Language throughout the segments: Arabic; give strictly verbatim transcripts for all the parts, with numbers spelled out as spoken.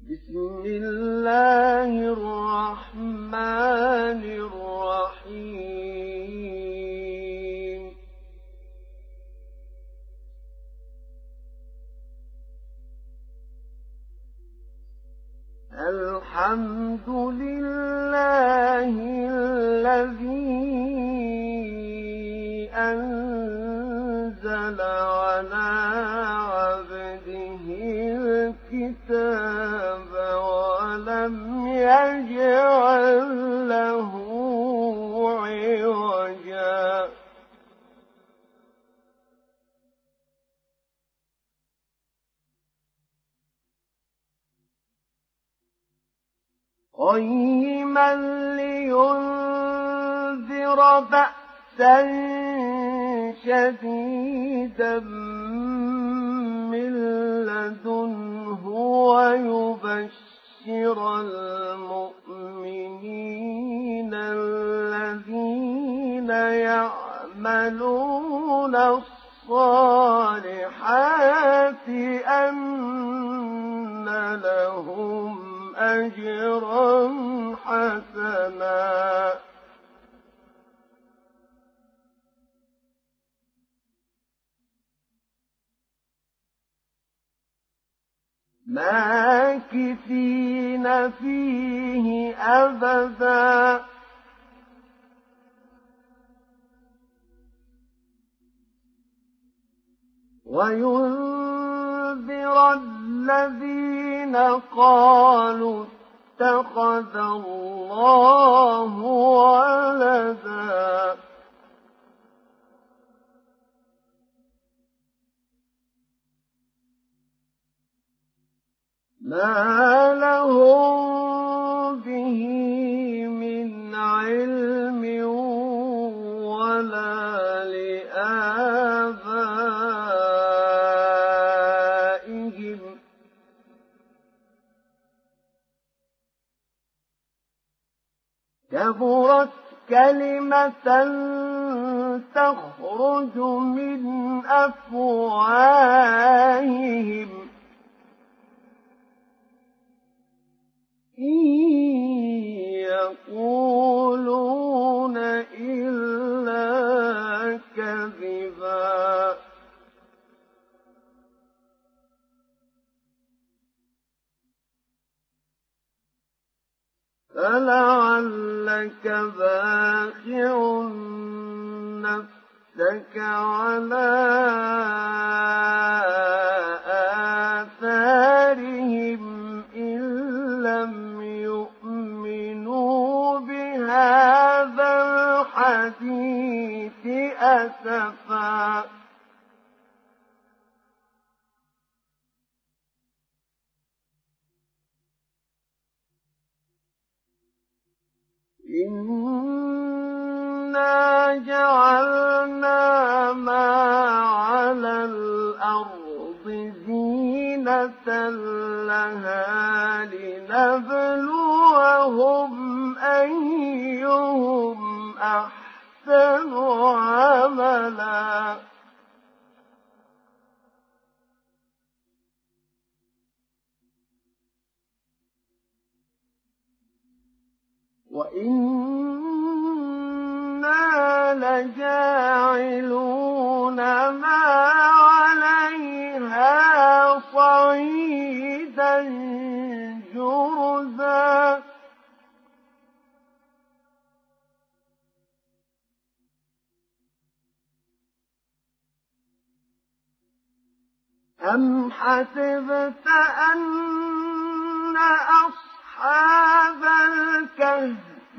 بسم الله الرحمن الرحيم الحمد لله الذي أنزل على عبده الكتاب ولم يجعل له عوجا قيما لينذر بأسا شديدا من لدنه ويبشر المؤمنين الذين يعملون الصالحات أن لهم أجرا حسنا ماكثين فيه أبدا وينذر الذين قالوا اتخذ الله ولدا ما لهم به من علم ولا لآبائهم كبرت كلمة تخرج من أفواههم إن يقولون إلا كذبا فلعلك باخع نفسك على آثارهم إن لم يؤمنوا بهذا الحديث أسفا إنا جعلنا ما على الأرض زينة لها لنبلوهم أيهم أحسن عملا وإنا لجاعلون ما عليها صعيدا جرزا أم حسبت أن أصحاب الكهف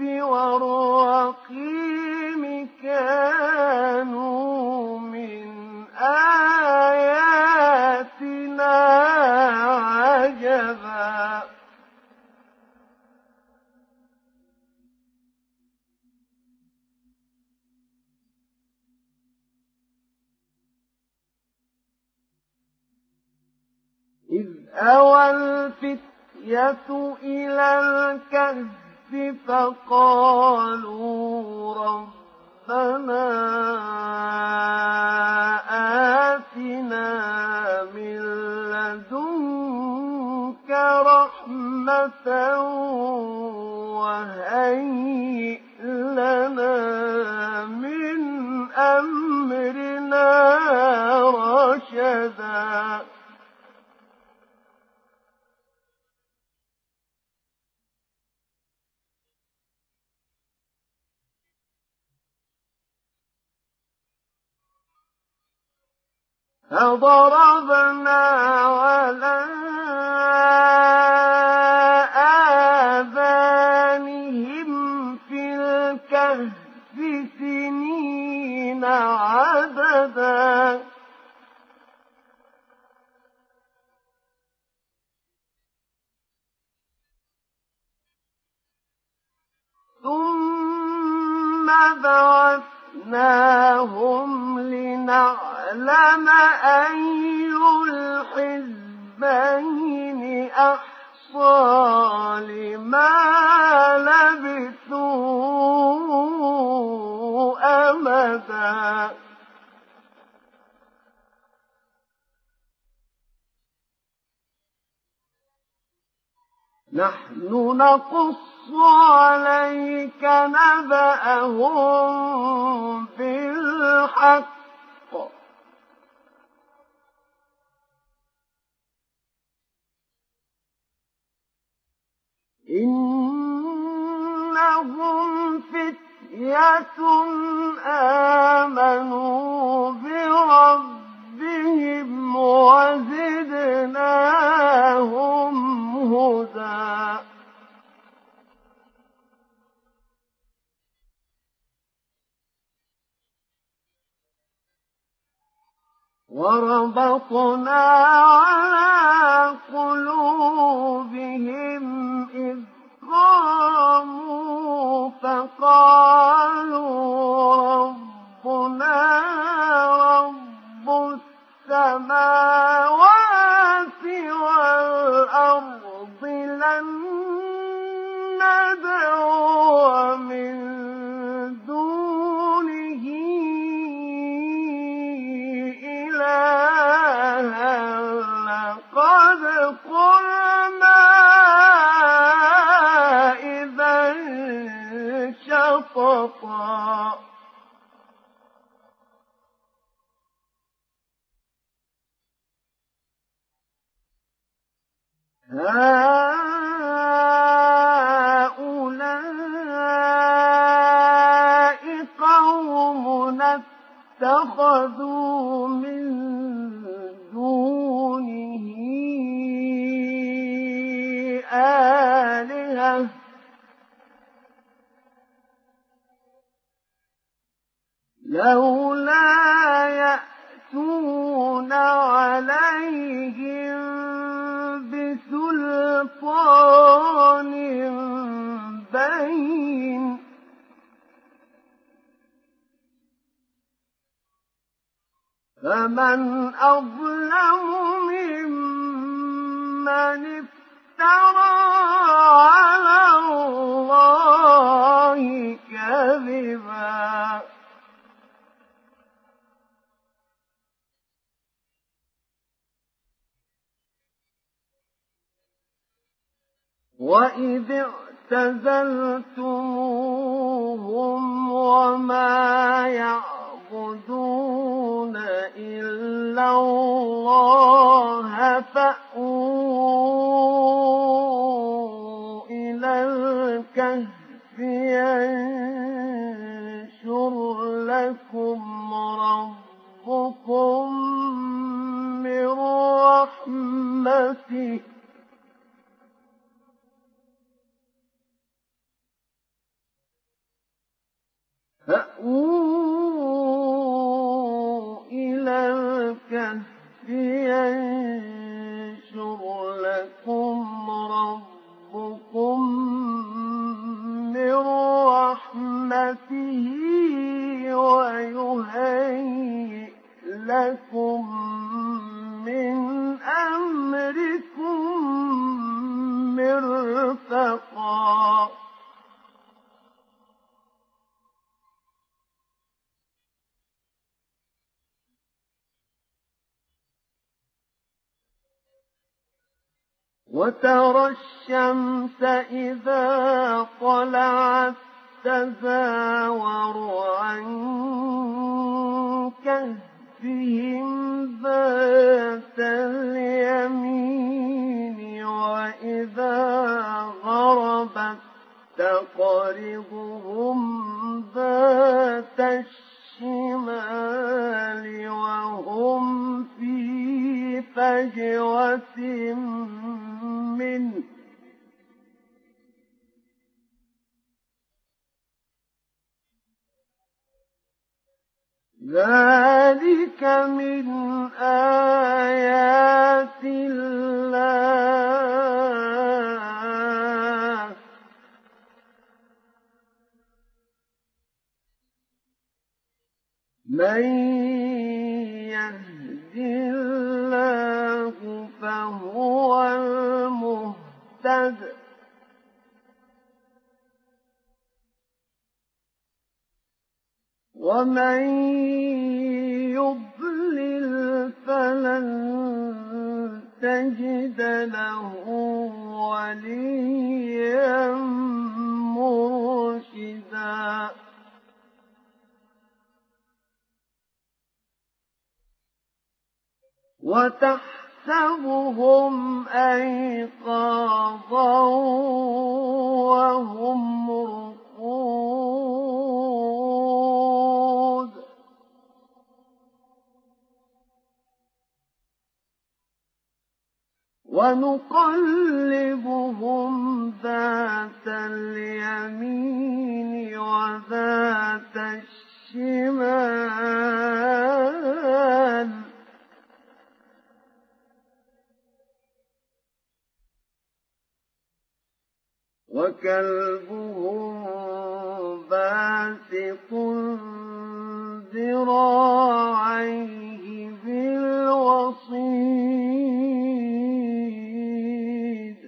والرقيم كانوا من آياتنا عجبا إذ أوى الفتية إلى الكهف فقالوا ربنا آتنا من لدنك رحمة رحمة وهيئ لنا من أمرنا رشدا فضربنا على آذانهم في الكهف سنين عددا ثم بعثناهم لنعلم أي الحزبين أحصى لما لبثوا أمدا نحن نقص عليك نبأهم بالحق إنهم فتية آمنوا بربهم وزدناهم هدى وربطنا على قلوبهم إذ قاموا فقالوا ربنا رب السماوات والأرض لن ندعو من دونه إلها لقد قلنا إذا شططا هؤلاء قومنا اتخذوا من دونه آلهة لولا يأتون عليهم بسلطان بين فمن أظلم ممن افترى على الله كذبا وإذ اعتزلتموهم وما يعبدون إلا الله فأووا إلى الكهف ينشر لكم ربكم من رحمته فأووا إلى الكهف ينشر لكم ربكم من رحمته ويهيئ لكم من أمركم مرفقا وترى الشمس إذا طلعت تزاور عن كهفهم ذات اليمين وإذا غربت تقرضهم ذات الشمال وهم في فجوة منه ذلك من آيات الله من يهد الله فهو المهتد ومن يضلل فلن تجد له وليا مرشدا وتحسبهم أيقاظا وهم رقود ونقلبهم ذات اليمين وذات الشمال وكلبهم باسط ذراعيه بالوصيد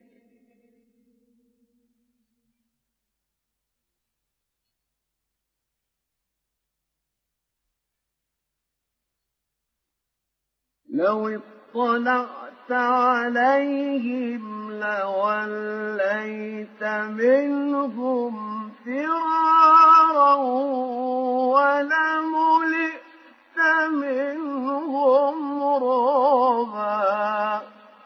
لو اطلعت عليهم لوليت منهم فرارا ولملئت منهم رعبا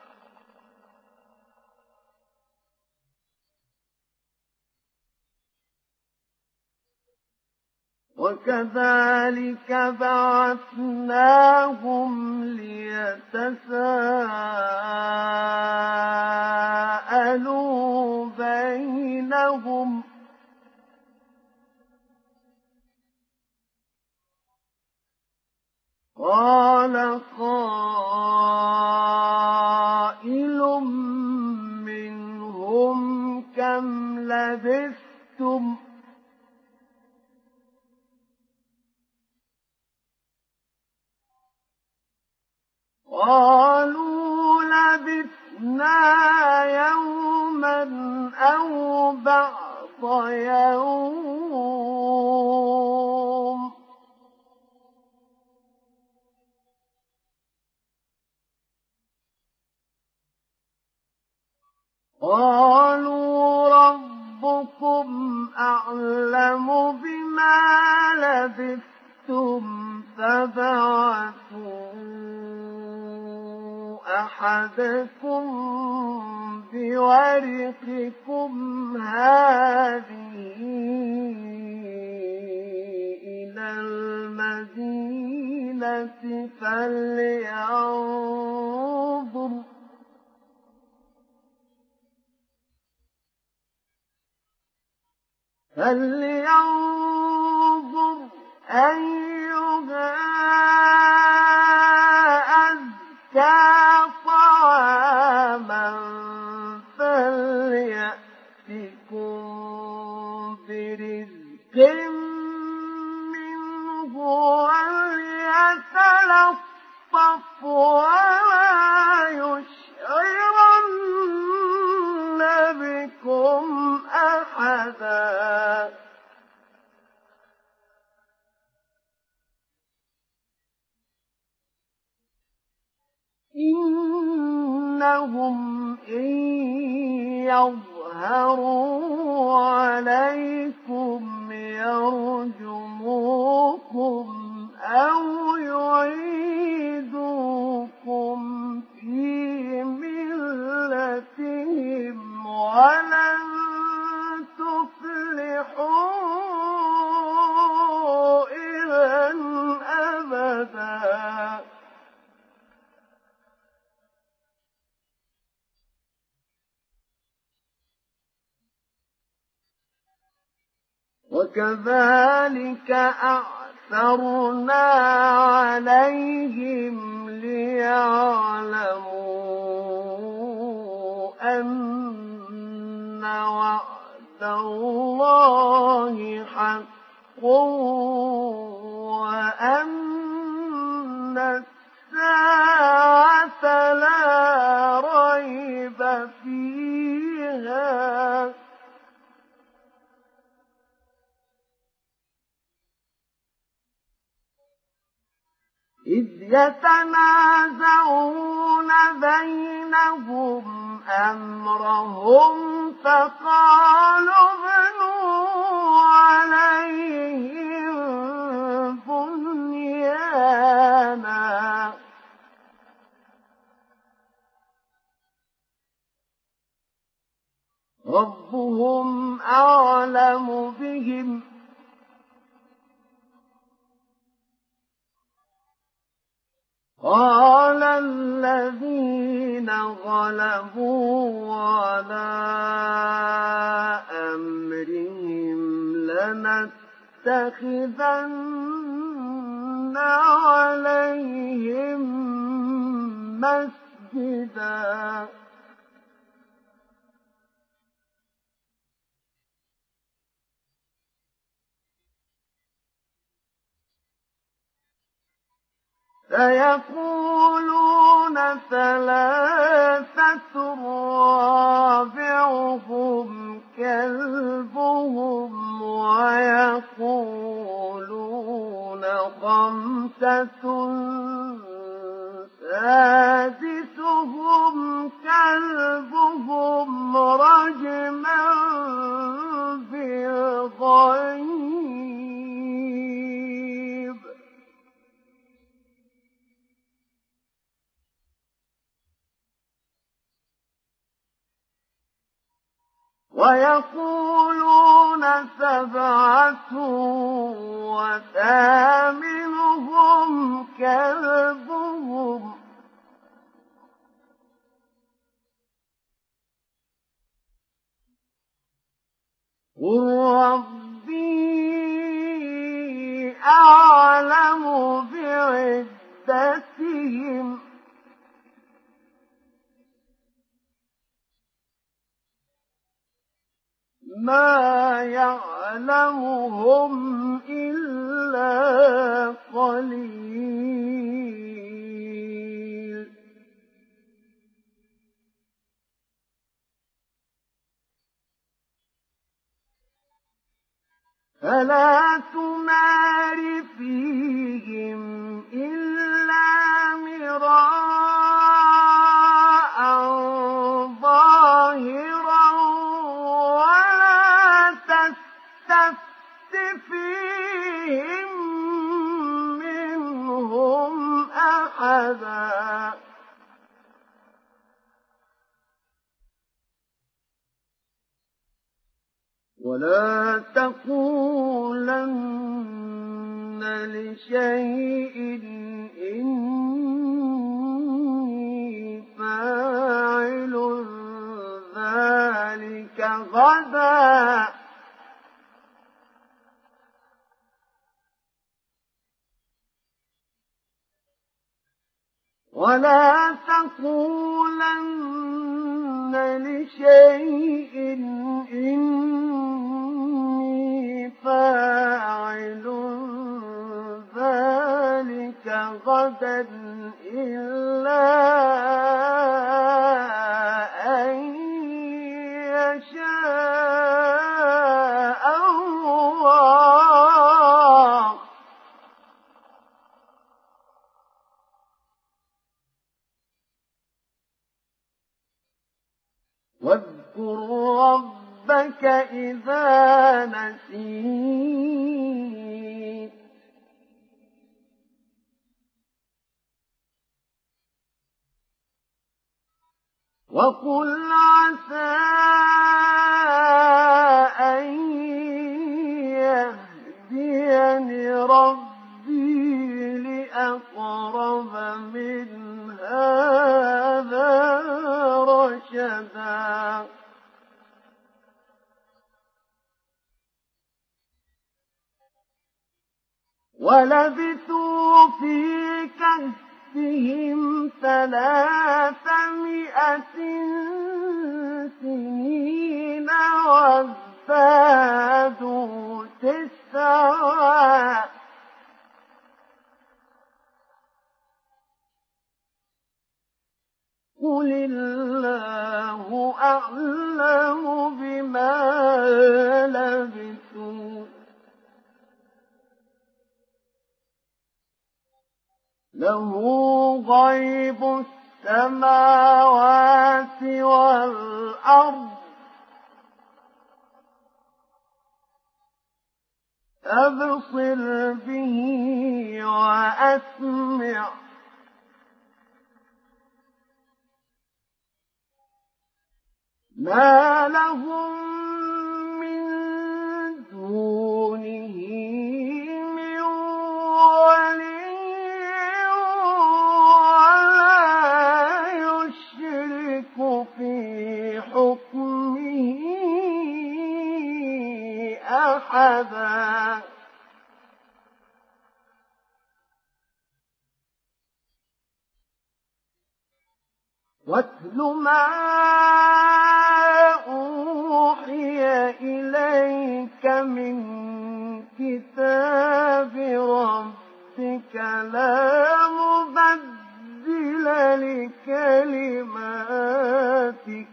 وكذلك بعثناهم ليتساءلوا بينهم قال قائل منهم كم لبثتم قالوا لبثنا يوما أو بعض يوم قالوا ربكم أعلم بما لبثتم فابعثوا أحدكم بورقكم هذه إلى المدينة فلينظر فلينظر أيها أزكى طعاما فليأتكم برزق منه وليتلطف ولا يشعرن بكم أحدا إنهم إن يظهروا عليكم يرجموكم أو يعيدوكم في ملتهم ولن تفلحوا إذا أبدا. وكذلك أعثرنا عليهم ليعلموا أن وعد الله حق وأن الساعة لا ريب فيها إذ يتنازعون بينهم أمرهم فقالوا ابنوا عليهم بنيانا ربهم أعلم بهم قال الذين غلبوا على أمرهم لنتخذن عليهم مسجدا سيقولون ثلاثة رابعهم كلبهم ويقولون خمسة سادسهم كلبهم رجما بالغيب ويقولون سبعة وثامنهم كلبهم قل ربي أعلم بعدتهم ما يعلمهم إلا قليل فلا تمار فيهم إلا مراء ظاهرا ولا تستفت فيهم منهم أحدا ولا تقولن لشيء إني فاعل ذلك غدا ولا تقولن لشيء إني فاعل ذلك غدا إلا أن يشاء الله واذكر واذكر ربك إذا نسيت وقل عسى أن يهديني ربي لأقرب من هذا رشدا ولبثوا في كهفهم ثلاثمائة سنين وازدادوا تسعا قل الله أعلم بما لبثوا له غيب السماوات والأرض أبصر به وأسمع ما لهم من دونه من ولي ولا يشرك في حكمه أحدا واتل ما أوحي إليك من كتاب ربك لا مبدل لكلماتك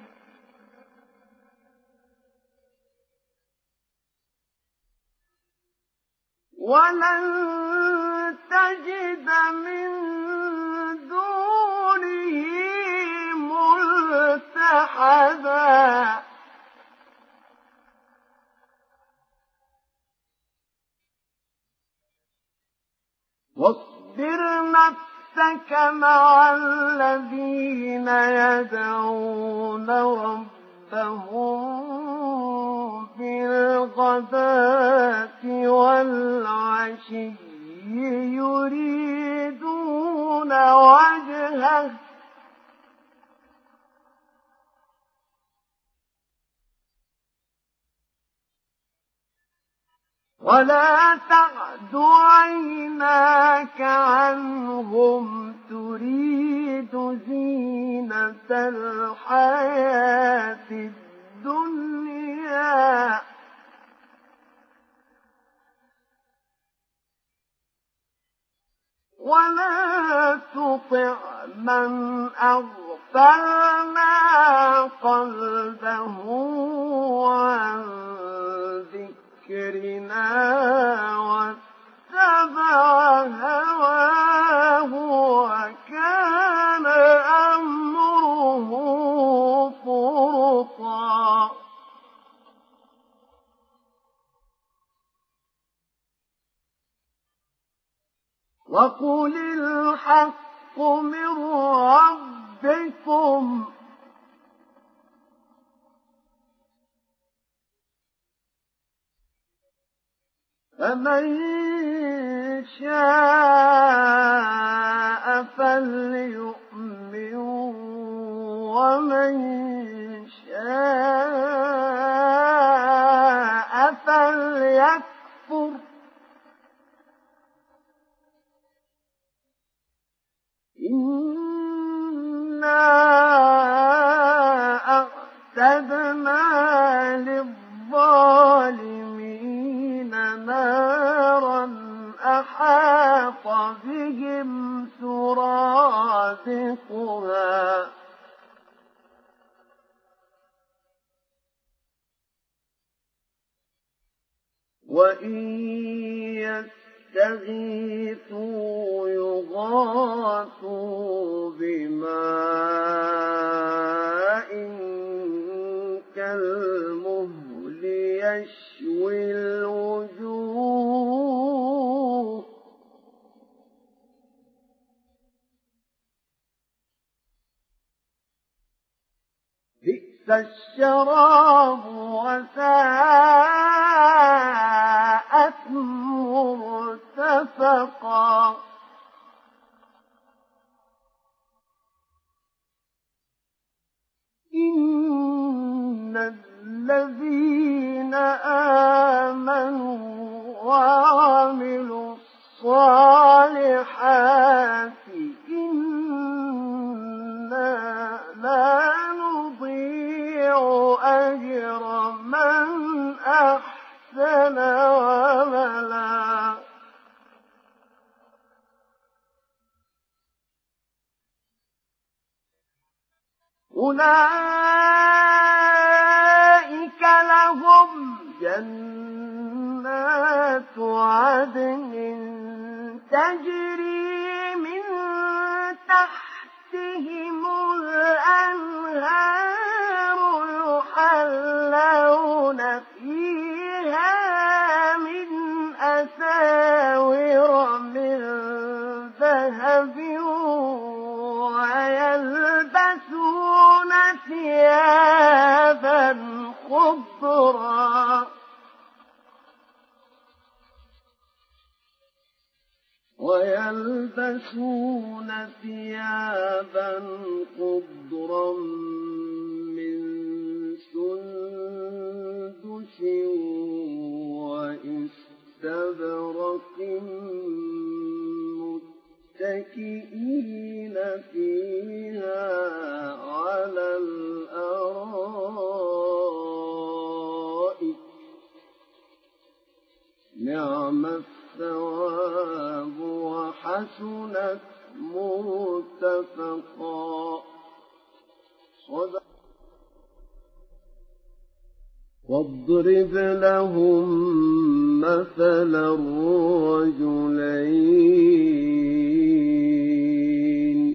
ولن تجد من دونه ملتحدا واصبر نفسك مع الذين يدعون ربهم بالغداة والعشي يريدون وجهه ولا تعد عيناك عنهم تريد زينة الحياة الدنيا ولا تطع من أغفلنا قلبه عن ذكرنا واتبع هواه وكان أمره فرطا وقل الحق من ربكم فمن شاء فليؤمن ومن شاء فليكفر إنا أعتدنا للظالمين نارا أحاط بهم سرادقها وإن يستغيثوا يغاثوا بماء كالمهل يشوي الوجوه بئس الشراب وساءت مرتفقا إن الذين آمنوا وعملوا الصالحات إنا لا نضيع أجر من أحسن عملا أولئك لهم جنات عدن تجري من تحتهم الأنهار يحلون فيها من أساور من ذهب ويلبسون ثيابا خضرا ويلبسون ثيابا خضرا من سندس وإستبرق متكئين فيها على الأرائك نعم الثواب وحسنت مرتفقا صدق. واضرب لهم مثلا الرجلين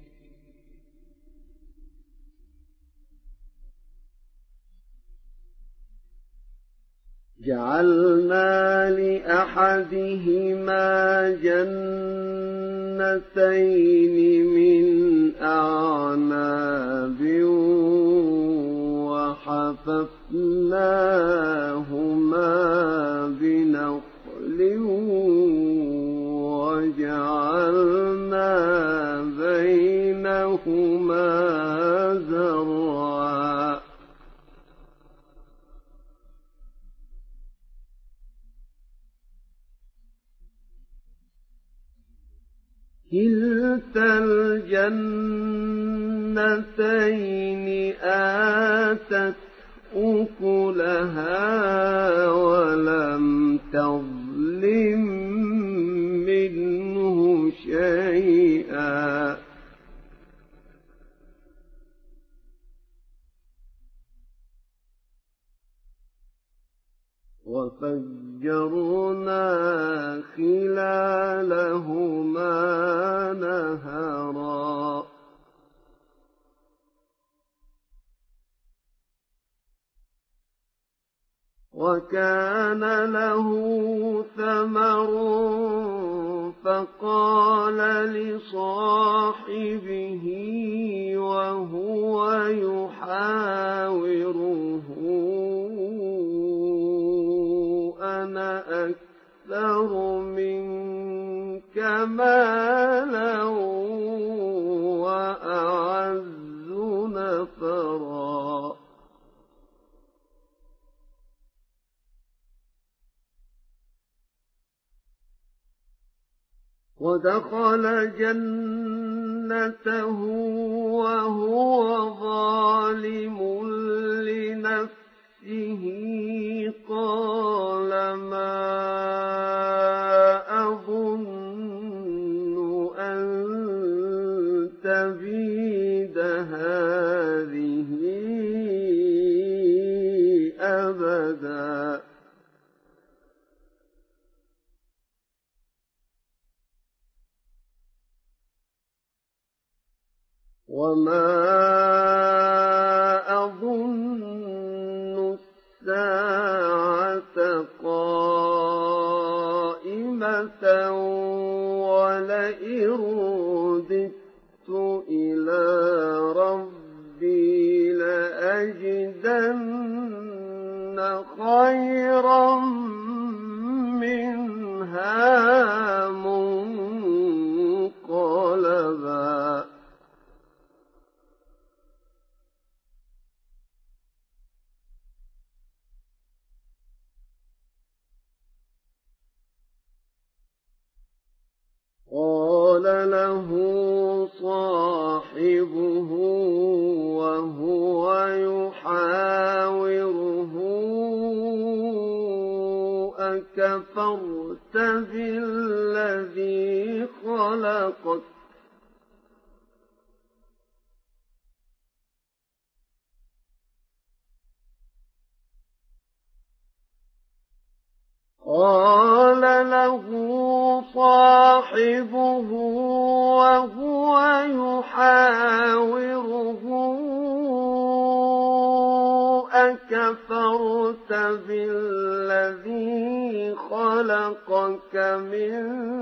جعلنا لأحدهما جنتين من أعناب وحففناهما بنخل وجعلنا بينهما زرعا كلتا الجنتين آتت أكلها ولم تظلم منه شيئا وفجرنا خلالهما نهرا وكان له ثمر فقال لصاحبه وهو يحاوره أنا أكثر منك مالا وأعز نفرا ودخل جنته وهو ظالم لنفسه قال ما أظن أن تبيد هذه أبدا وما أظن الساعة قائمة ولئن رددت إلى ربي لأجدن خيرا منها منقلبا قال له صاحبه وهو يحاوره أكفرت بالذي خلقك قال له صاحبه وهو يحاوره أكفرت بالذي خلقك من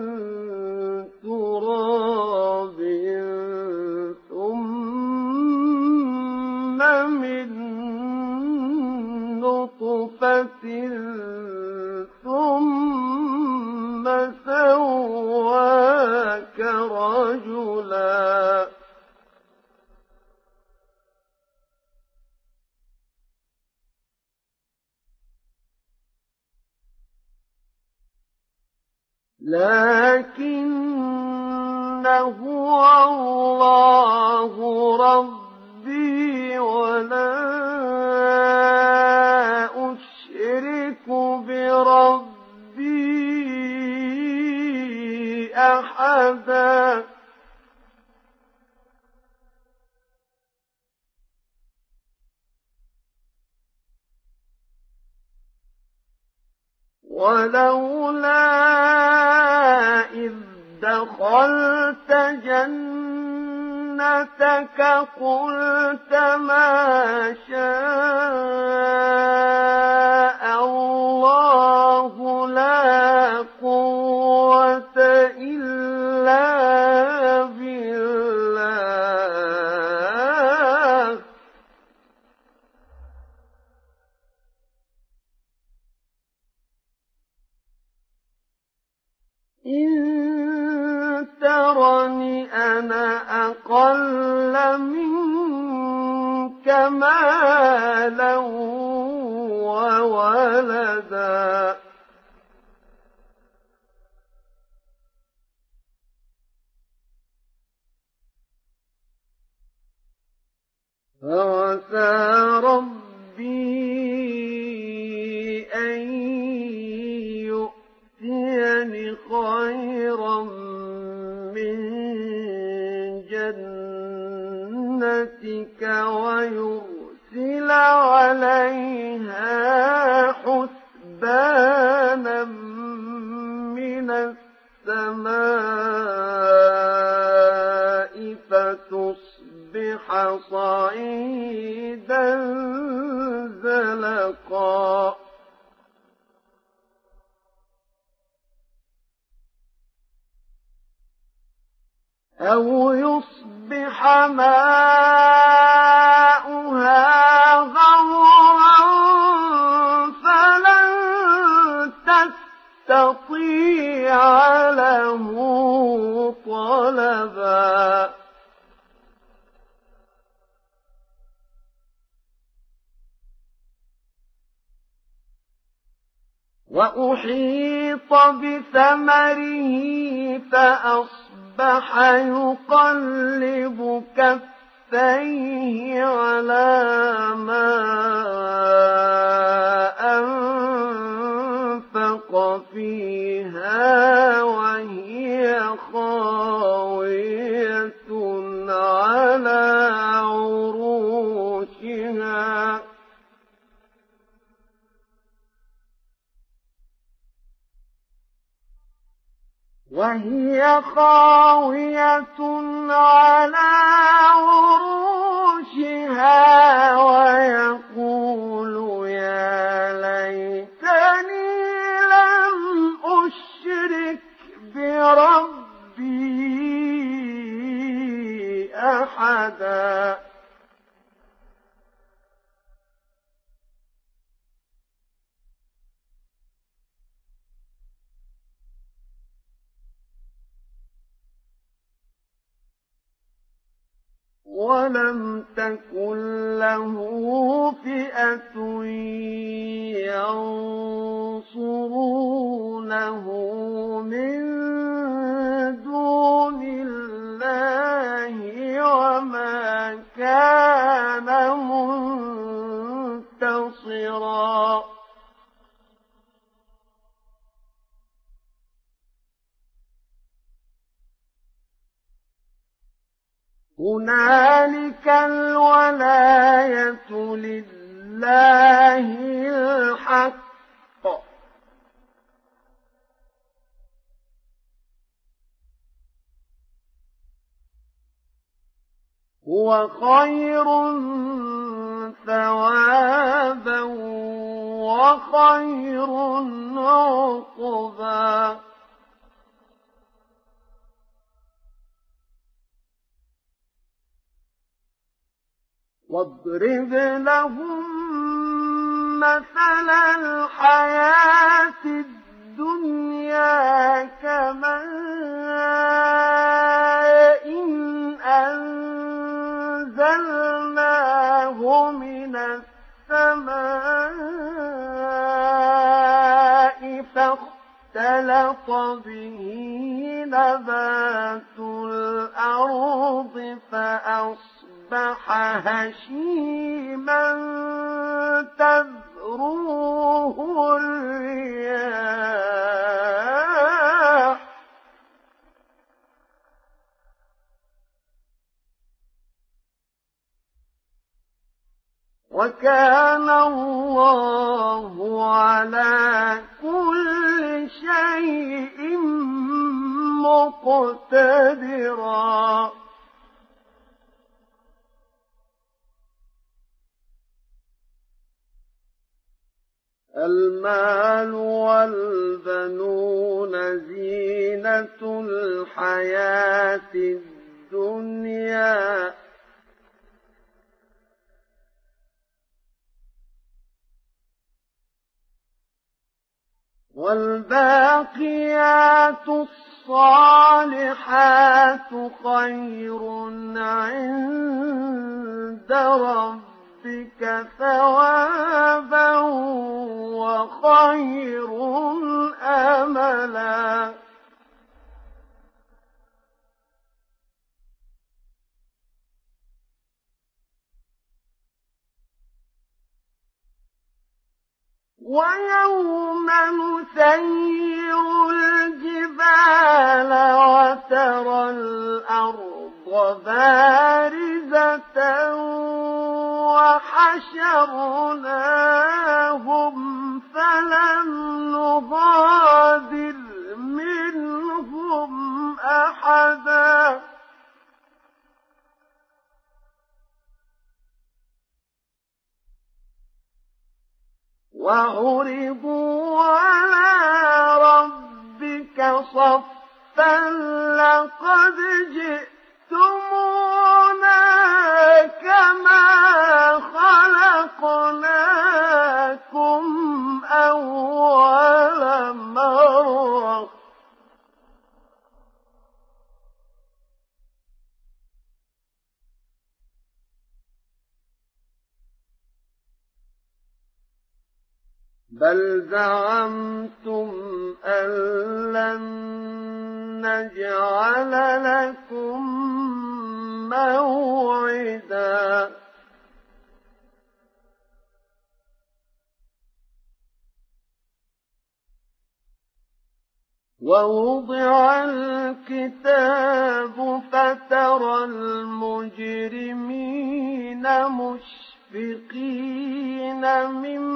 تراب ثم من نطفة ثم سواك رجلا لكنه الله ربي ولا أشرك بربي أحدا ولولا إذ دخلت جنتك قلت ما شاء الله لا قوة إلا بالله إن ترني أنا أقل منك مالا وولدا فعسى ربي أن يؤتيني خيرا من جنتك ويرسل عليها حسبانا من السماء فتصبح صعيدا زلقا أو يصبح ماؤها غورا فلن تستطيع له طلبا وأحيط بثمره فأصبح يقلب كفيه على ما أنفق فيها وهي خاوية على عروشها وهي خاوية على عروشها ويقول ولم تكن له فئة ينصرونه من دون الله وما كان منتصرا هنالك الولاية لله الحق هو خير ثوابا وخير عقبا واضرب لهم مثل الحياة الدنيا كماء أنزلناه من السماء فاختلط به نبات الأرض فأصبح أصبح هشيما تذروه الرياح وكان الله على كل شيء مقتدرا المال والبنون زينة الحياة الدنيا والباقيات الصالحات خير عند ربك ثوابا وخير أملا ويوم نسير الجبال وترى الأرض بارزة وحشرناهم فلم نغادر منهم أحدا وعرضوا على ربك صفا لقد جئتمونا كما خلقناكم أول مرة بل زعمتم أن لن نجعل لكم موعدا ووضع الكتاب فترى المجرمين مشفقين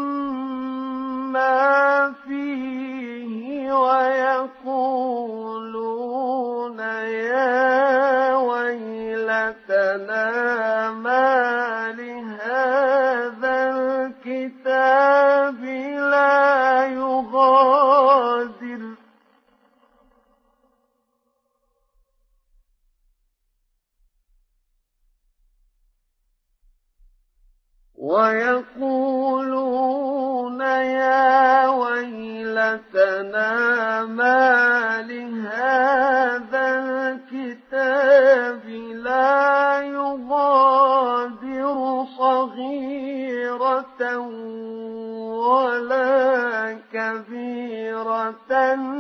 مما فيه ويقولون يا ويلتنا ما لهذا الكتاب لا يغادر ويقولون يا ويلتنا ما لهذا الكتاب لا يغادر صغيرة ولا كبيرة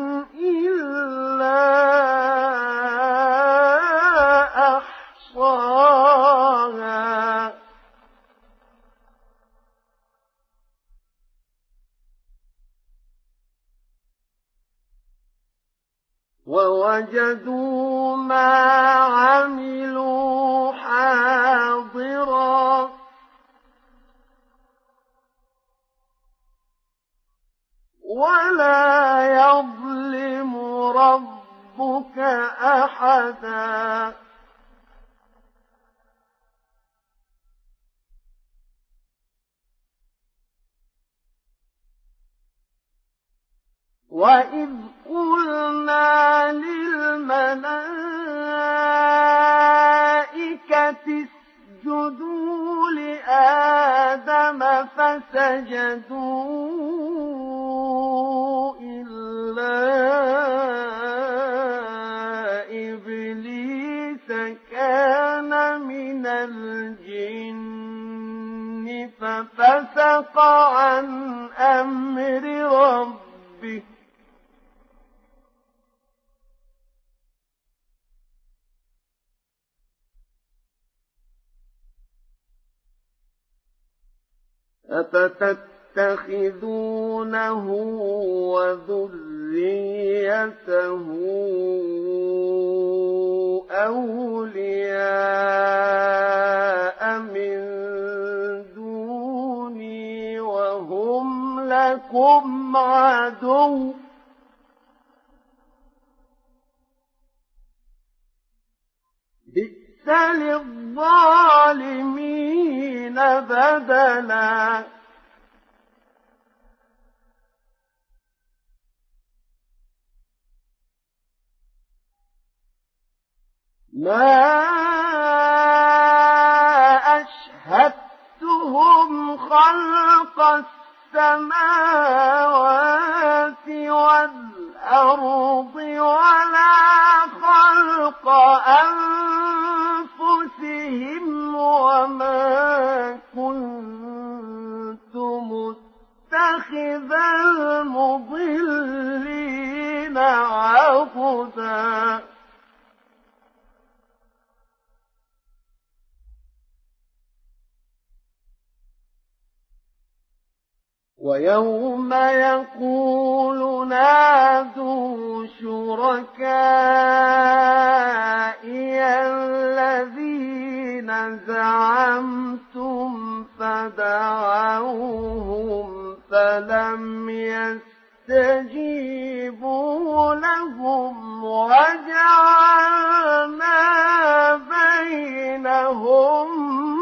إلا أحصاها ووجدوا ما عملوا حاضرا ولا يظلم ربك أحدا وإذ قلنا للملائكة اسجدوا لآدم فسجدوا إلا إبليس كان من الجن ففسق عن أمر ربه أفتتخذونه وذريته أولياء من دوني وهم لكم عدو بئس للظالمين بدلا ما أشهدتهم خلق السماوات والأرض ولا خلق أنفسهم وما كنت متخذ المضلين عضدا ويوم يقول نادوا شركائي الذين زعمتم فدعوهم فلم يستجيبوا لهم وجعلنا بينهم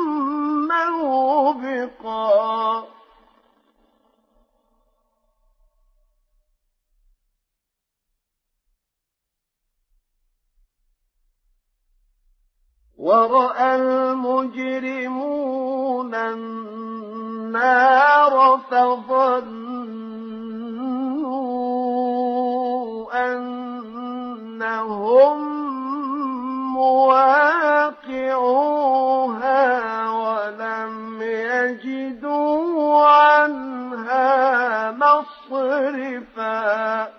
موبقا ورأى المجرمون النار فظنوا أنهم مواقعوها ولم يجدوا عنها مصرفا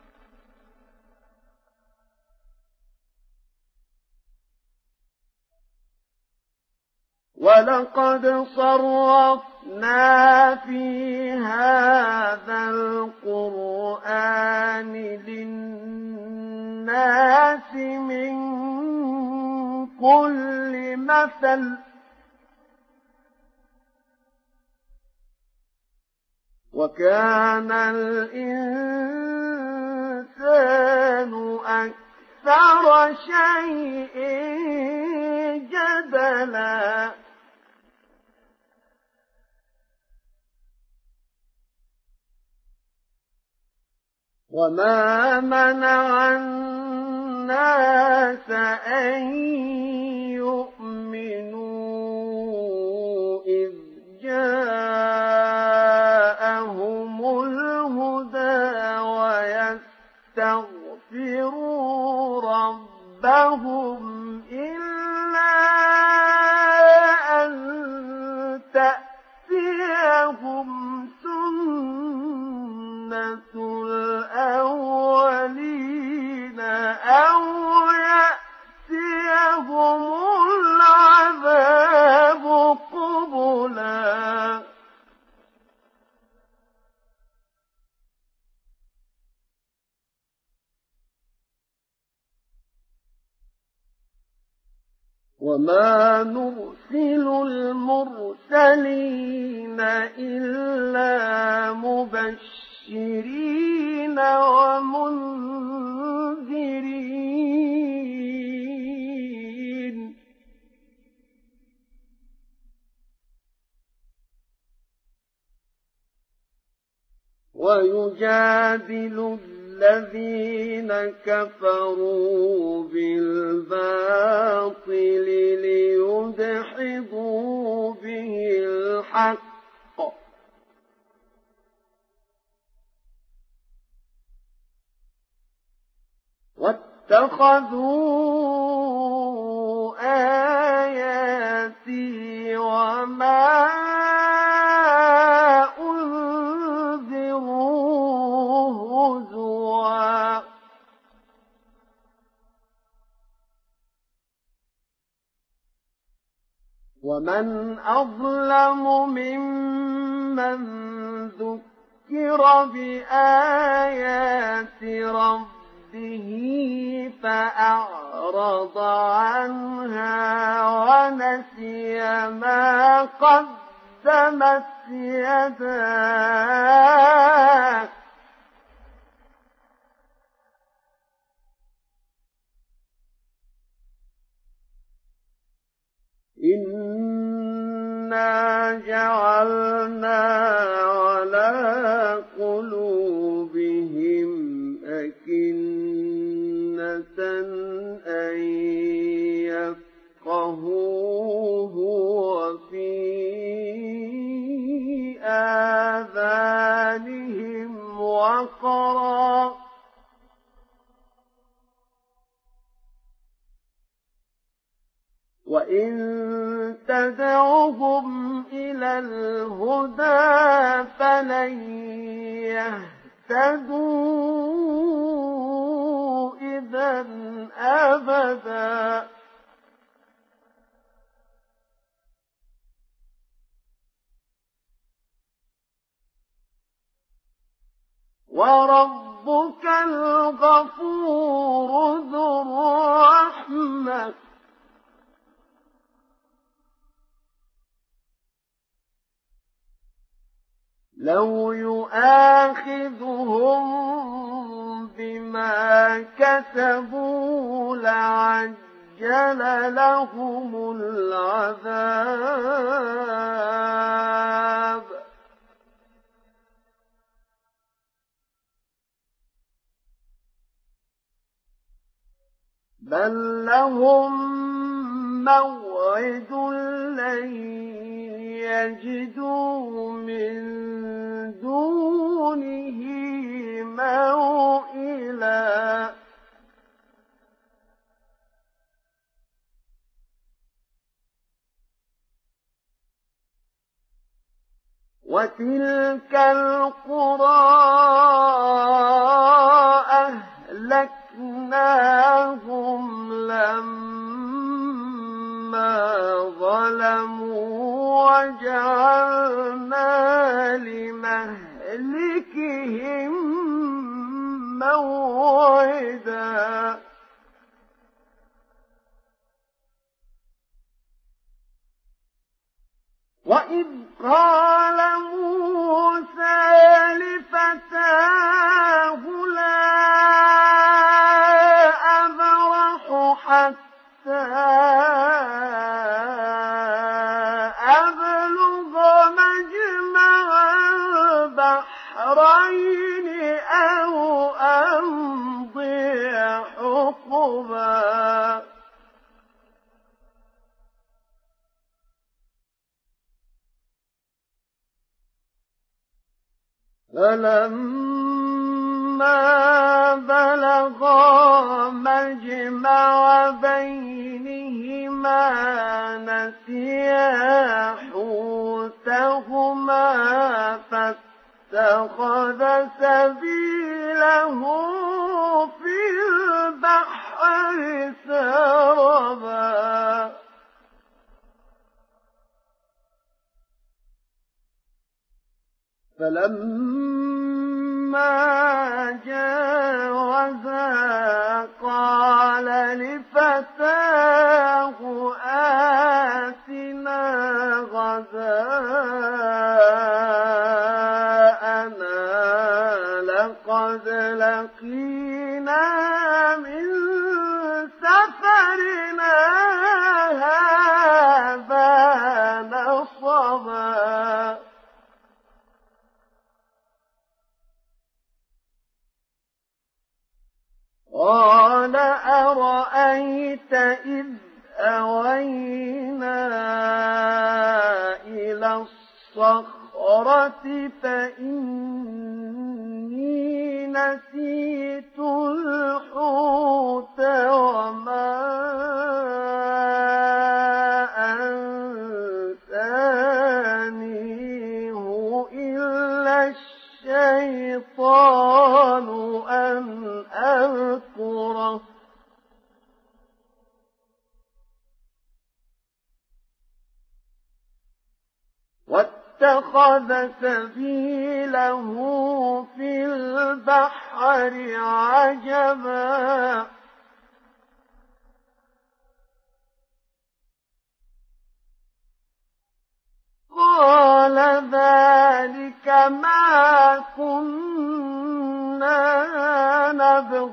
ولقد صرفنا في هذا القرآن للناس من كل مثل وكان الإنسان أكثر شيء جدلا وما منع الناس أن يؤمنوا إذ جاءهم الهدى ويستغفروا ربهم إلا أن تأتي وما نرسل المرسلين إلا مبشرين ومنذرين ويجادل الذين كفروا بالباطل ليدحضوا به الحق واتخذوا آياتي وما ومن أظلم ممن ذكر بآيات ربه فأعرض عنها ونسي ما قدمت يداه إنا جعلنا على قلوبهم أكنة أن يفقهوه وفي آذانهم وقرا وإن تدعهم إلى الهدى فلن يهتدوا إذا أبدا وربك الغفور ذو الرحمة لو يؤاخذهم بما كسبوا لعجل لهم العذاب بل لهم موعد لن يجدوا من دونه موئلا وتلك القرى أهلكناهم لما ظلموا وجعلنا لمهلكهم موعدا وإذ قال موسى لفتاه لا أبرح حتى أبلغ مجمع البحرين أو أمضي حقبا فلما بلغا مجمع بينهما نسيا حوتهما فاتخذ سبيله في البحر سربا فلما جاوزا قال قال لفتاه آتنا غداءنا لقد لقينا من سفرنا هذا نصبا قال أرأيت إذ أوينا إلى الصخرة فإني نسيت الحوت وما أنسانيه إلا الشيطان أن أذكره واتخذ سبيله في البحر عجبا قال ذلك ما كنا نبغ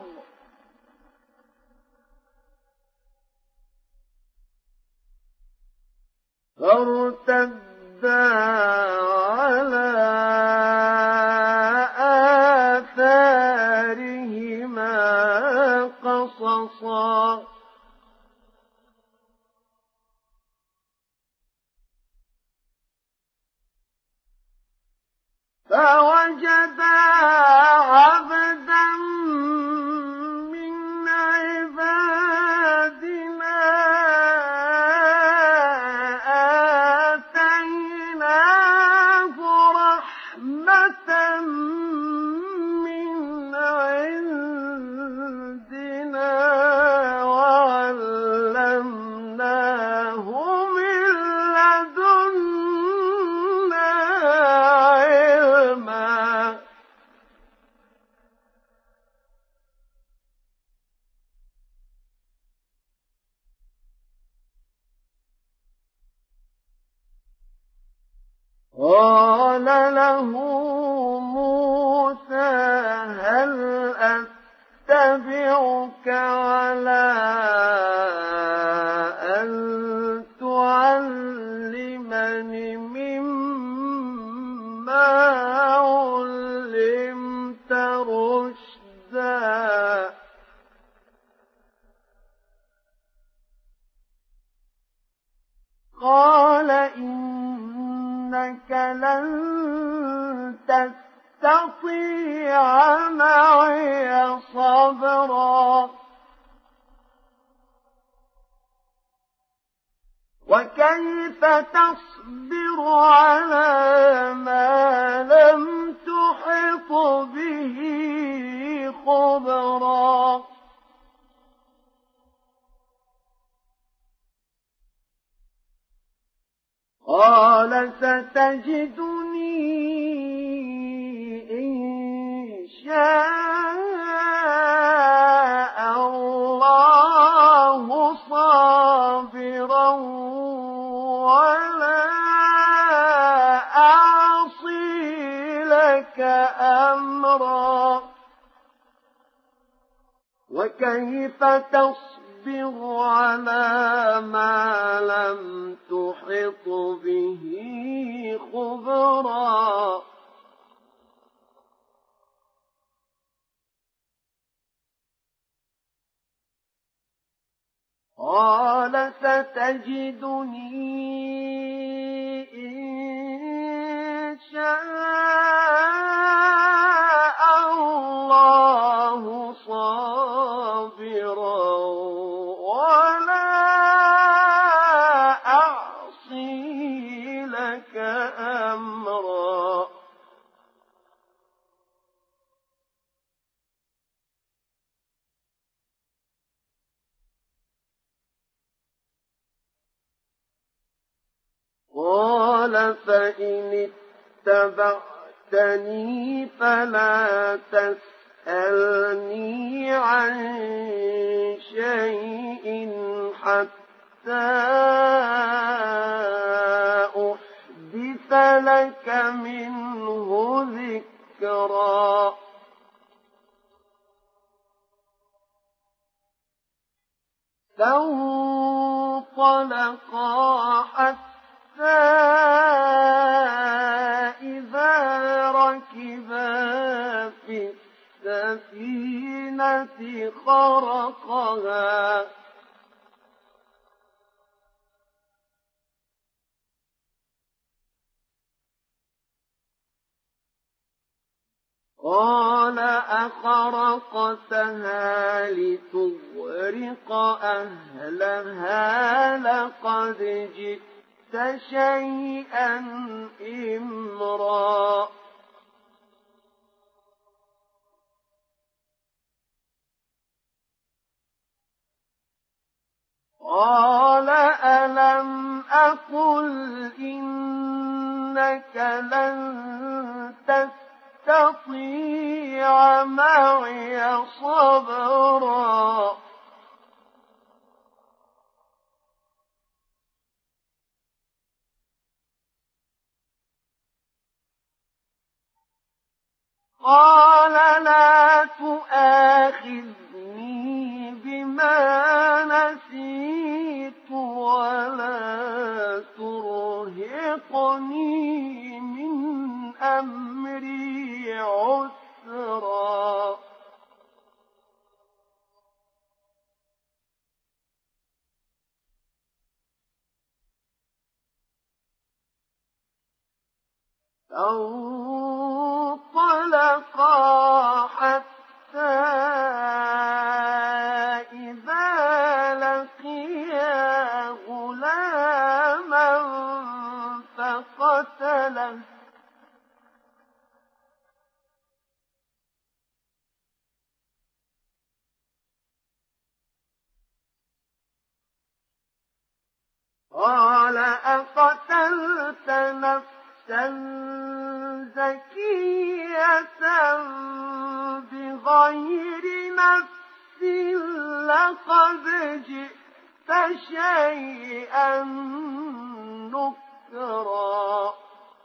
فارتدا على آثارهما قصصا فوجدا عبدا من عبادنا آتيناه رحمة من عندنا وعلمناه من لدنا علما قال له موسى هل أتبعك على أن تعلمني مما علمت رشدا قال إنك لن تستطيع معي صبرا وكيف تصبر على ما لم تحط به خبرا قال ستجدني إن شاء الله صابرا ولا أعصي لك أمرا وكيف تصبر على ما لم تحط به خبرا قال ستجدني إن شاء الله صابرا ولا أعصي لك أمرا قال فإن اتبعتني فلا تسألني تسألني عن شيء حتى أحدث لك منه ذكرا فانطلقا حتى إذا ركبا في السفينة خرقها قال أخرقتها لتغرق أهلها لقد جئت شيئا إمرا قال ألم أقل إنك لن تستطيع معي صبرا قال لا تؤاخذني بما نسيت ولا ترهقني من أمري عسرا فانطلقا حتى إذا لقيا غلاما فقتله قال أقتلت نفسا زكية بغير نفس لقد جئت شيئا نكرا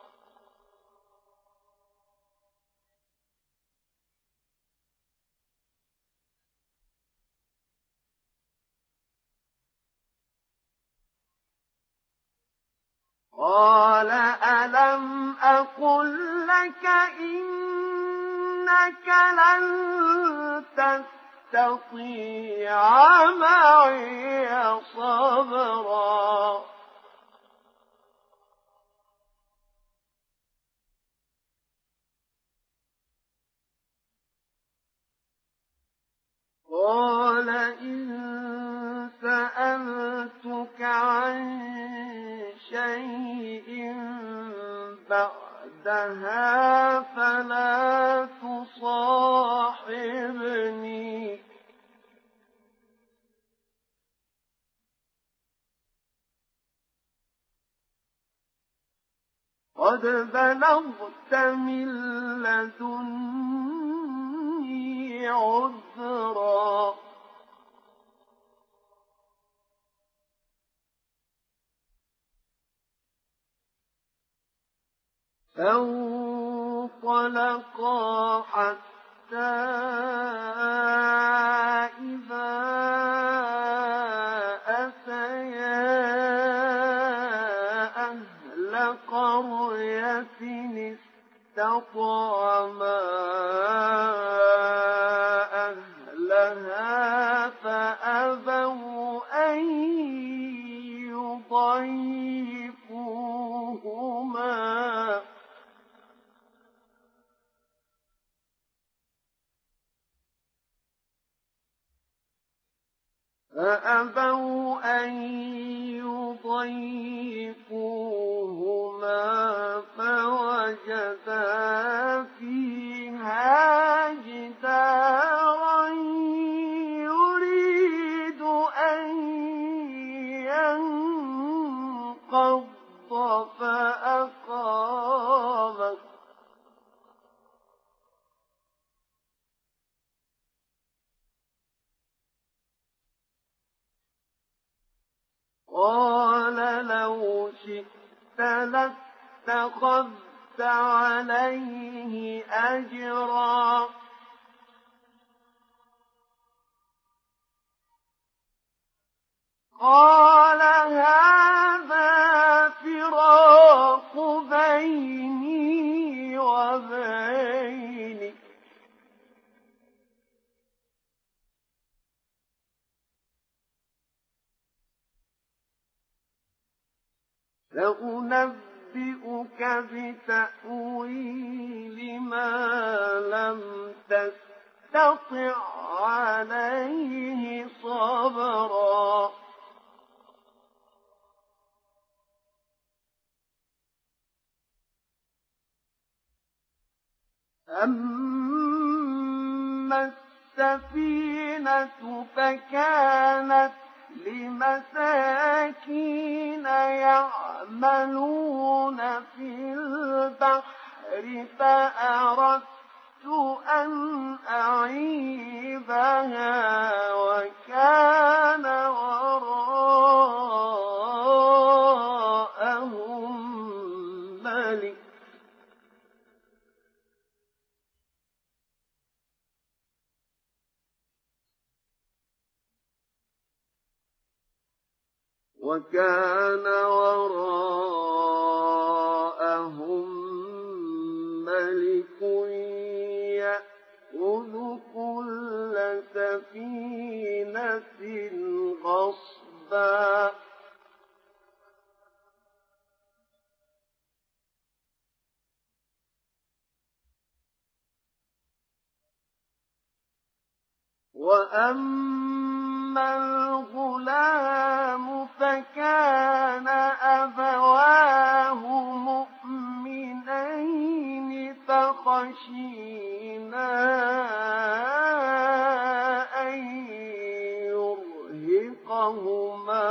قال ألم أقل لك إنك لن تستطيع معي صبرا قال إن سألتك عن شيء بعدها فلا تصاحبني قد بلغت من لدني عذرا فانطلقا حتى إذا أتيا أهل قرية استطعما أهلها فأبوا أن يضيفوهما فأبوا أن يضيفوهما فوجدا فيها جدارا يريد أن ينقض فأقامه قال لو شئت لاتخذت عليه أجرا قال هذا فراق بيني وبينك سأنبئك بتأويل ما لم تستطع عليه صبرا أما السفينة فكانت لمساكين يعملون في البحر فأردت أن أعيبها وكان وراءهم ملك وكان وراءهم ملك يأخذ كل سفينة غصبا وأما الغلام فكان أبواه مؤمنين فخشينا أن يرهقهما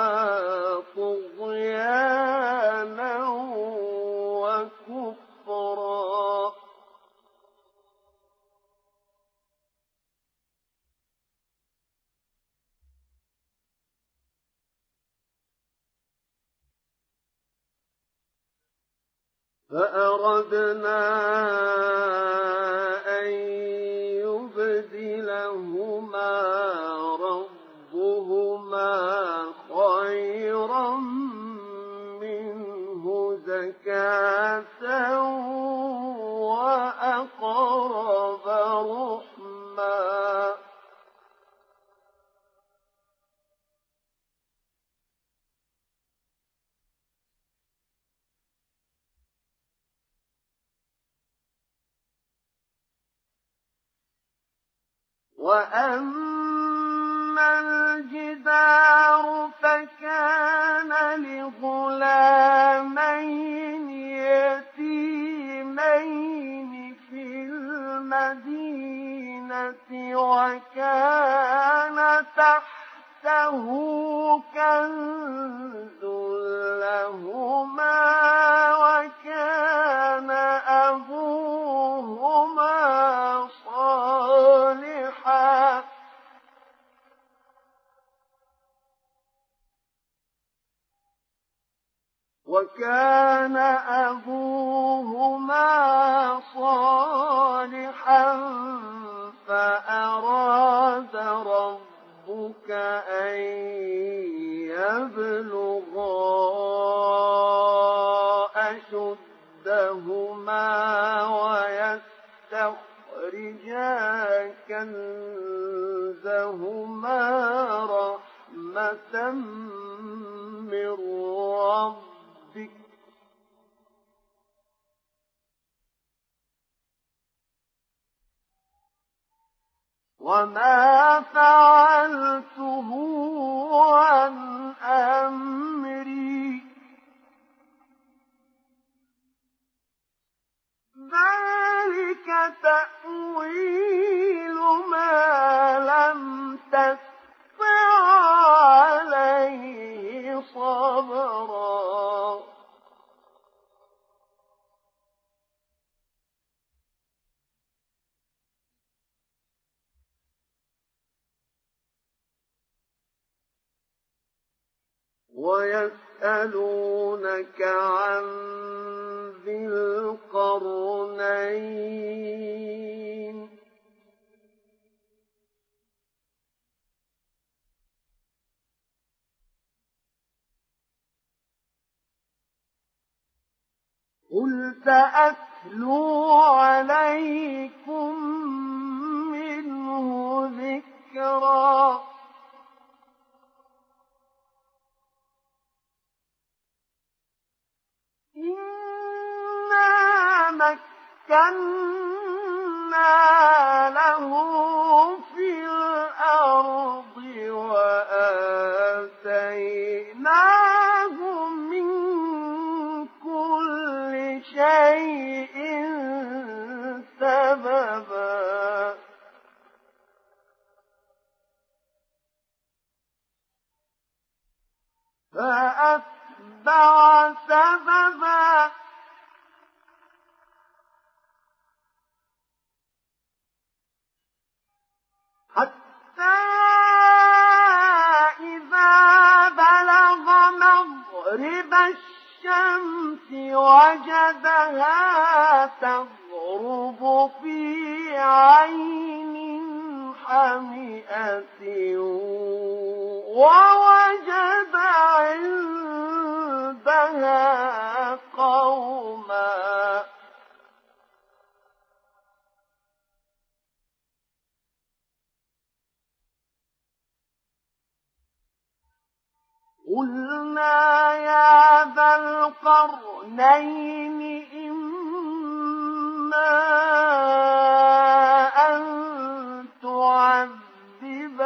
طغيانا وكفرا فأردنا أن يبدلهما ربهما خيرا منه زكاة وأقرب رحما وأما الجدار فكان لغلامين يتيمين في المدينة وكان تحته كنز لهما وكان أبوهما صالحا وكان أبوهما صالحا فأراد ربك أن يبلغا أشدهما ويستخرجا كنزهما رحمة من ربك وما فعلته عن أمري ذلك تأويل ما لم تستطع عليه صبرا ويسألونك عن ذي القرنين قل سأتلو عليكم منه ذكرا إنا مكنا له في الأرض وآتيناه من كل شيء سببا فأتبع سببا حتى إذا بلغ مغرب الشمس وجدها تغرب في عين حمئة ووجد عندها قوما قلنا يا ذا القرنين إما أن تعذب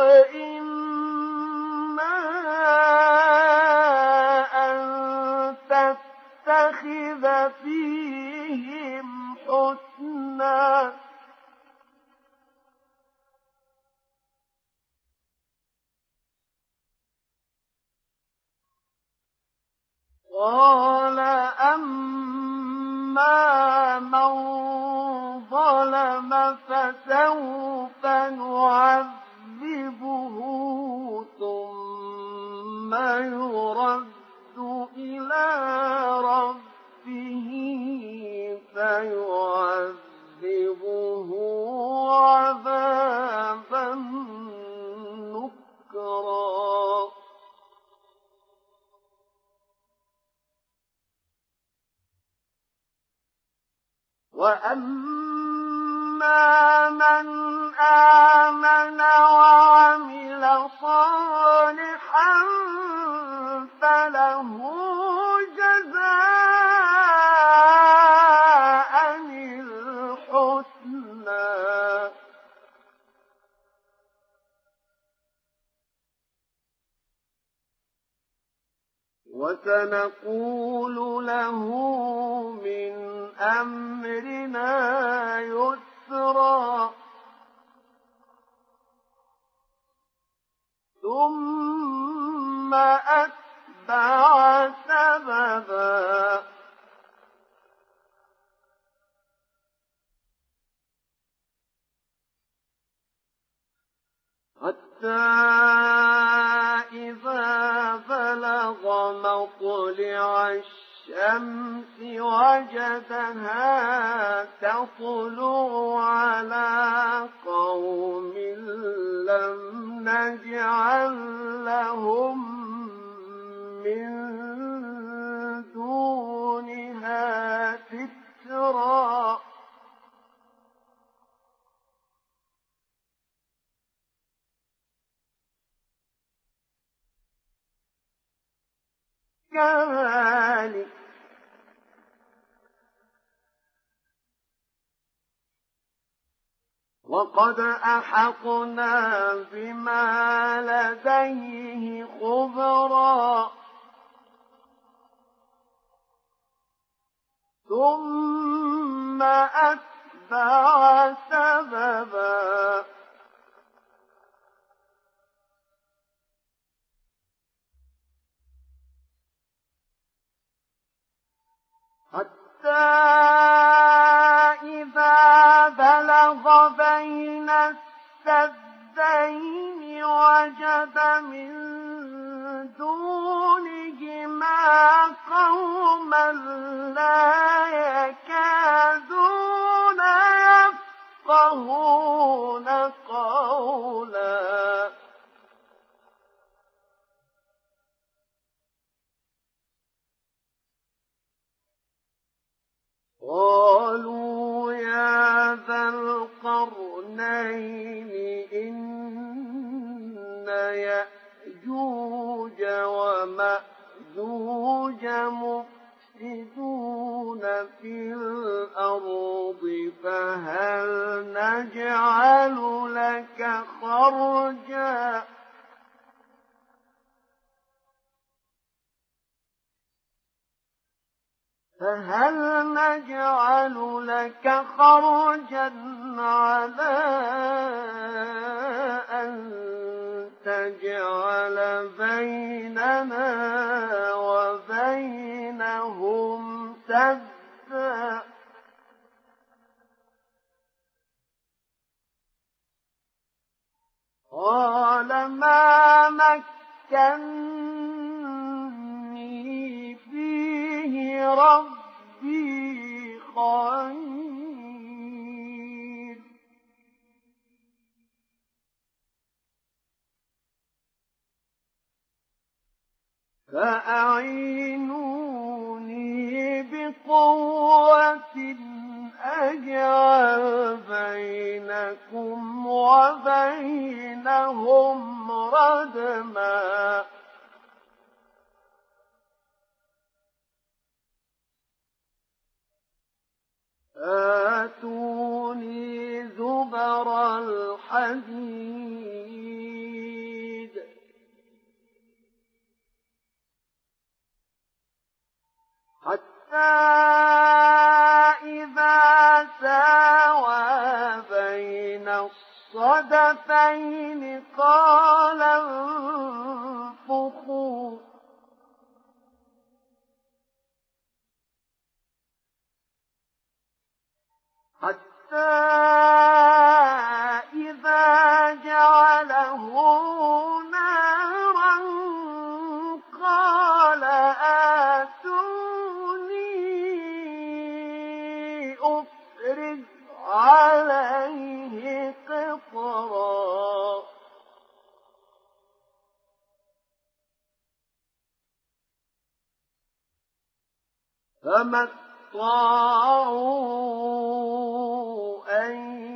وإما أن تتخذ فيهم حسنا قال أما من ظلم فسوف نعذبه ثم يرد إلى ربه فيعذبه عذابا نكرا وأما من آمن وعمل صالحا فله جزاء الحسنى وسنقول له من أمرنا يسرا ثم أتبع سببا حتى إذا بلغ مطلع الشمس وجدها تطلع على قوم لم نجعل لهم من دونها سترا كذلك وقد أحطنا بما لديه خبرا ثم أتبع سببا حتى إذا بلغ بين السدين وجد من دون يفقهون قولا قالوا يا ذا القرنين إن يأجوج ومأجوج مفسدون في الأرض فهل نجعل لك خرجا فهل نجعل لك خرجا على أن تجعل بيننا وبينهم سدا قال ما مكني فيه ربي خير فأعينوني بقوة أجعل بينكم وبينهم ردما آتوني زبر الحديد حتى إذا ساوى بين الصدفين قال انفخوا حتى إذا جعله نارا قال آتوني أفرغ عليه قطرا فما استطاعوا أن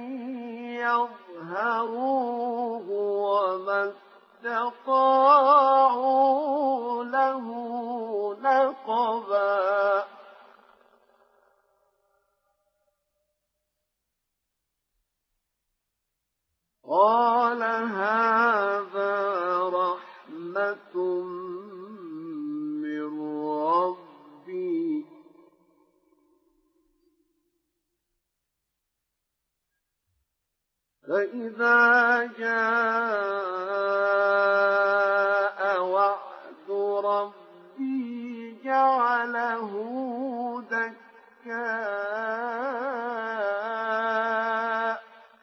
يظهروه وما استطاعوا له نقبا قال هذا رحمة من ربي فإذا جاء وعد ربي جعله دكا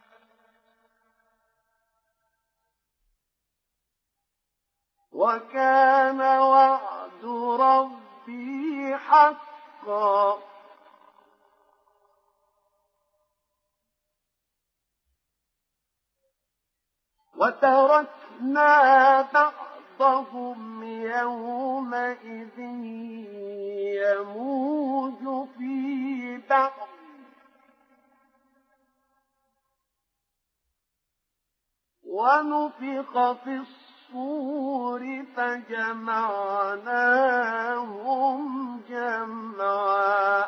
وكان وعد ربي حقا وتركنا بعضهم يومئذ يموج في بعض ونفخ في الصور فجمعناهم جمعا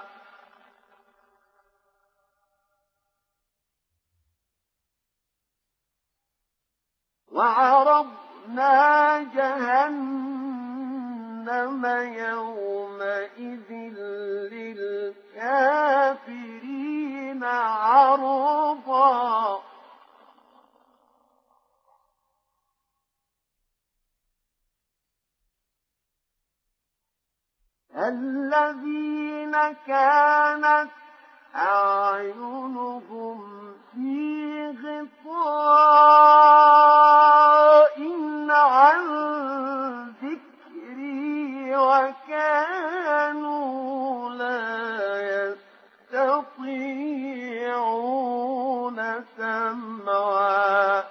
وعرضنا جهنم يومئذ للكافرين عرضا الذين كانت أعينهم في غطاء عن ذكري وكانوا لا يستطيعون سمعا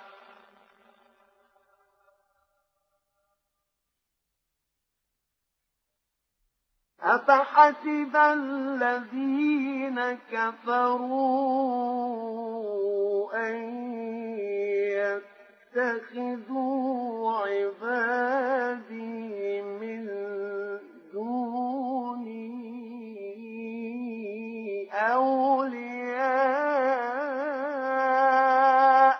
أفحسب الذين كفروا أن يتخذوا عبادي من دوني أولياء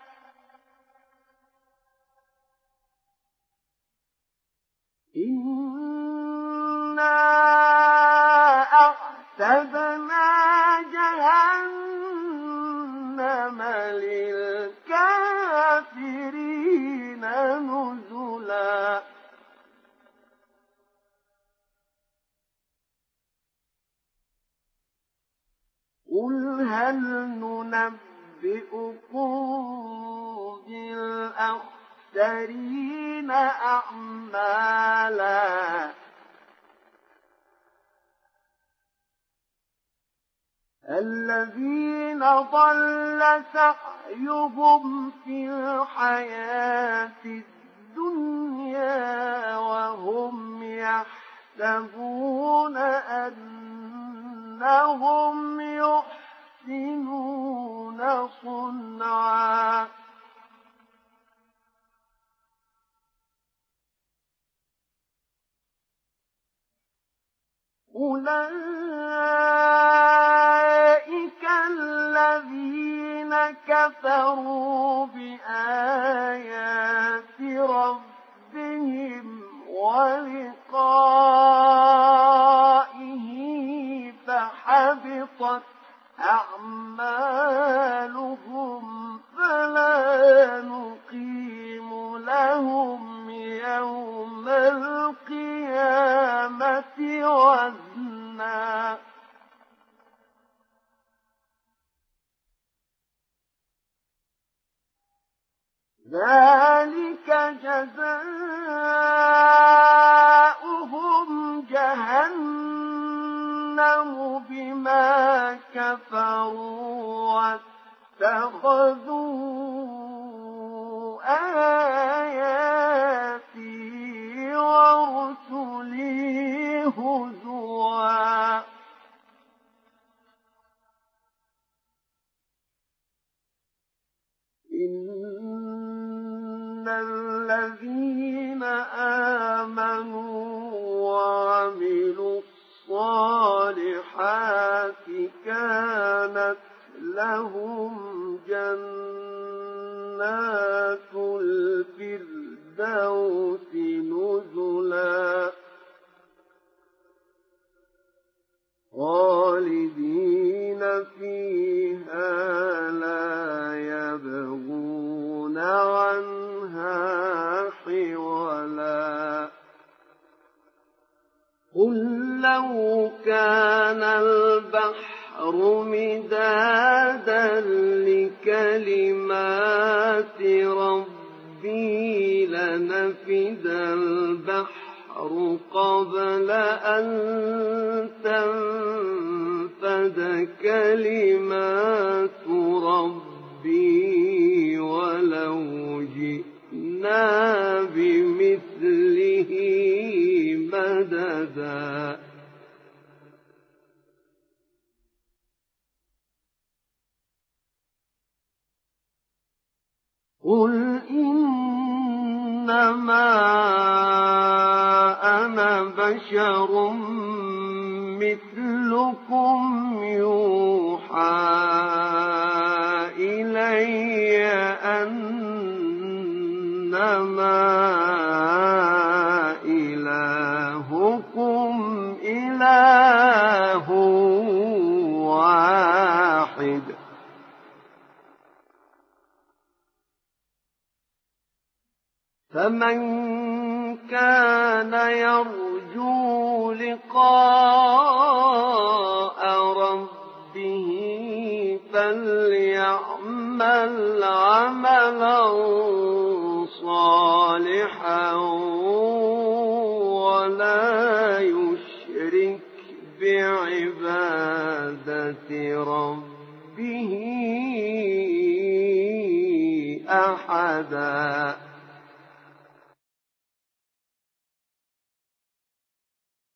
إنا أعتدنا جهنم للكافرين نزلا قل هل ننبئكم بالأخسرين أعمالا الذين ضل سعيهم في الحياة الدنيا وهم يحسبون أنهم يحسنون صنعا أولئك الذين كفروا بآيات ربهم ولقائه فحبطت أعمالهم فلا نقيم لهم يوم القيامة وزنا ذلك جزاؤهم جهنم بما كفروا واتخذوا آياتي ورسلي هزوا إن الذين آمنوا وعملوا الصالحات كانت لهم جنات الفردوس نزلا خالدين فيها لا يبغون عنها حولا قل لو كان البحر مدادا لكلمات ربي لنفد البحر قبل أن تنفد كلمات ربي ولو جئنا بمثله مددا قل إنما أنا بشر مثلكم يوحى إلي أنما إلهكم إله واحد فمن كان يرجو لقاء ربه فليعمل عملا صالحا ولا يشرك بعبادة ربه أحدا